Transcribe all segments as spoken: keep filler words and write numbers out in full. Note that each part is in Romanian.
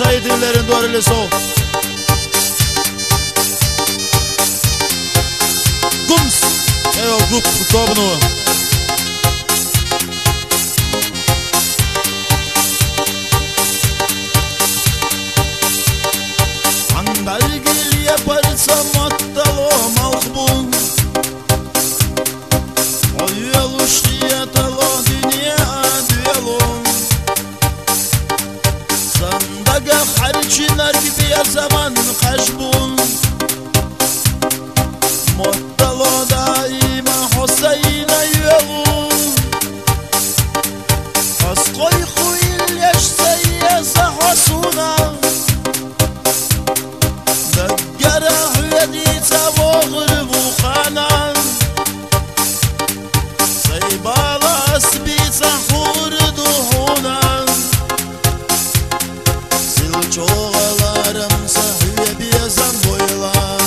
çayı dinlerin doğrulu soğuk. Gums. Evo grup tobnu. Andargil yaparsa mattalo malbun. Oyuluş diyetalo dünya düelun. Sandaga harçinar gibi ya zaman kaşbun. Mattalo daima Hüseyin'e yolun. Askoy kuyil yaşsa yasa hasuna. دقره يديته وغرب وخانان صيبالة اسبيته خورد وهونان Silçoğalarım sahüye biyazan boylan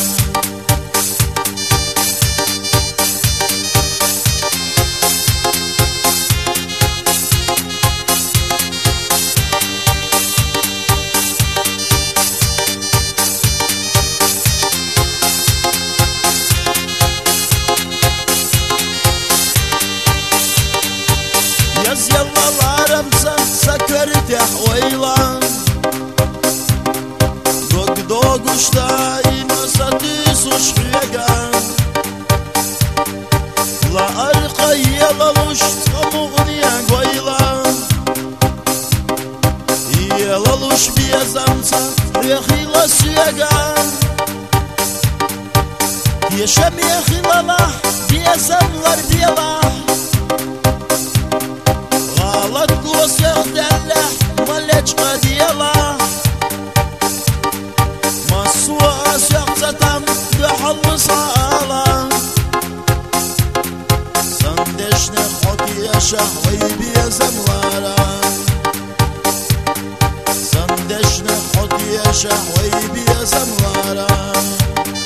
Yaz yallalarım sakırtih weylan Dog doguşta imasati suçhuyagan La arqa yalaluş tkamuğniyan weylan Yalaluş biyazamsa yahila suyagan Yaşam yahilalah biyazamlar biyalah غلط قوسخ دله ملج قديلا مسوا شخصتم بحل صالا سندشنا خطي شهوي بيزملارا سندشنا خطي شهوي بيزملارا